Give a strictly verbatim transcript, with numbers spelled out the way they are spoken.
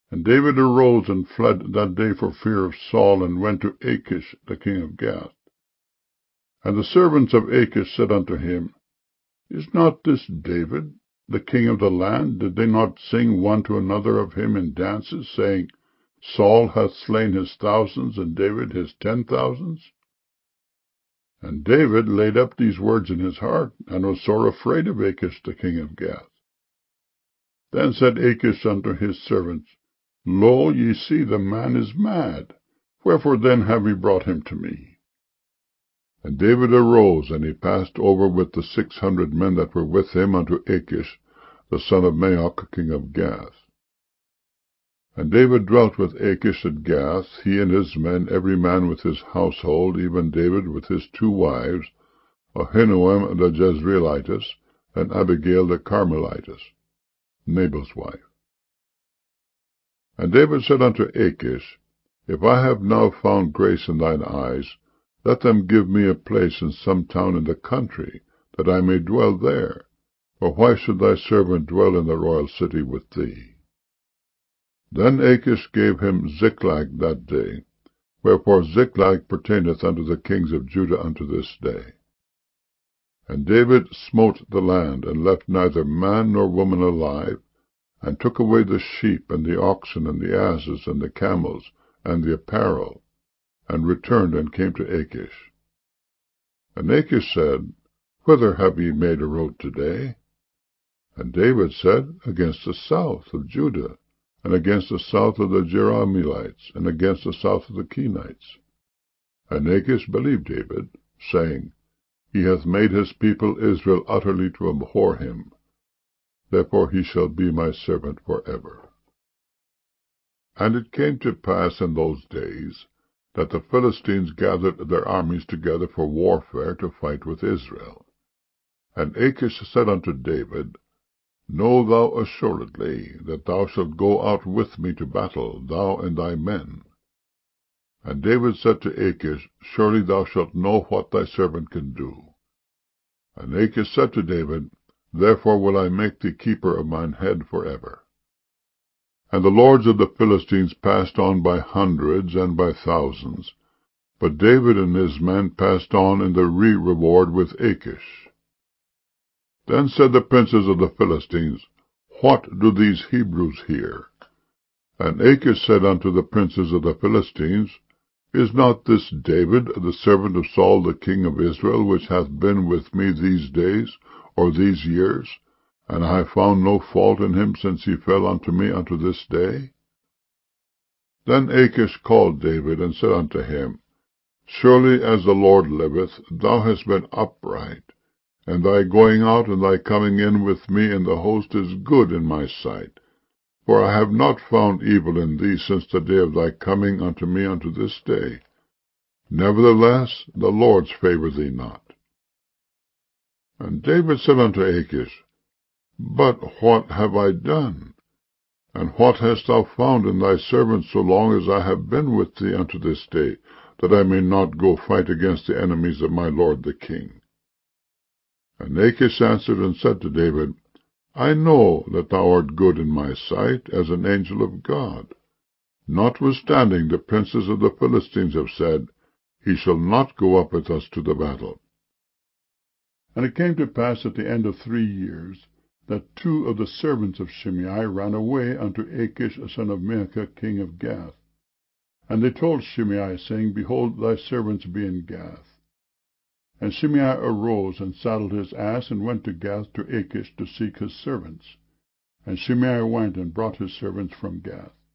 And David arose and fled that day for fear of Saul, and went to Achish the king of Gath. And the servants of Achish said unto him, Is not this David, the king of the land? Did they not sing one to another of him in dances, saying, Saul hath slain his thousands, and David his ten thousands? And David laid up these words in his heart, and was sore afraid of Achish the king of Gath. Then said Achish unto his servants, Lo, ye see, the man is mad. Wherefore then have ye brought him to me? And David arose, and he passed over with the six hundred men that were with him unto Achish, the son of Maoch, king of Gath. And David dwelt with Achish at Gath, he and his men, every man with his household, even David with his two wives, Ahinoam the Jezreelitess, and Abigail the Carmelitess, Nabal's wife. And David said unto Achish, If I have now found grace in thine eyes, let them give me a place in some town in the country, that I may dwell there. For why should thy servant dwell in the royal city with thee? Then Achish gave him Ziklag that day, wherefore Ziklag pertaineth unto the kings of Judah unto this day. And David smote the land, and left neither man nor woman alive, and took away the sheep, and the oxen, and the asses, and the camels, and the apparel, and returned and came to Achish. And Achish said, Whither have ye made a road today? And David said, Against the south of Judah, and against the south of the Jerahmeelites, and against the south of the Kenites. And Achish believed David, saying, He hath made his people Israel utterly to abhor him. Therefore he shall be my servant for ever. And it came to pass in those days, that the Philistines gathered their armies together for warfare to fight with Israel. And Achish said unto David, Know thou assuredly that thou shalt go out with me to battle, thou and thy men. And David said to Achish, Surely thou shalt know what thy servant can do. And Achish said to David, Therefore will I make thee keeper of mine head for ever. And the lords of the Philistines passed on by hundreds and by thousands, but David and his men passed on in the re-reward with Achish. Then said the princes of the Philistines, What do these Hebrews here? And Achish said unto the princes of the Philistines, Is not this David, the servant of Saul the king of Israel, which hath been with me these days, or these years, and I have found no fault in him since he fell unto me unto this day? Then Achish called David, and said unto him, Surely as the Lord liveth, thou hast been upright, and thy going out and thy coming in with me in the host is good in my sight. For I have not found evil in thee since the day of thy coming unto me unto this day. Nevertheless, the Lord's favour thee not. And David said unto Achish, But what have I done? And what hast thou found in thy servant so long as I have been with thee unto this day, that I may not go fight against the enemies of my lord the king? And Achish answered and said to David, I know that thou art good in my sight, as an angel of God. Notwithstanding, the princes of the Philistines have said, He shall not go up with us to the battle. And it came to pass at the end of three years, that two of the servants of Shimei ran away unto Achish son of Maachah king of Gath. And they told Shimei, saying, Behold, thy servants be in Gath. And Shimei arose, and saddled his ass, and went to Gath to Achish to seek his servants. And Shimei went and brought his servants from Gath.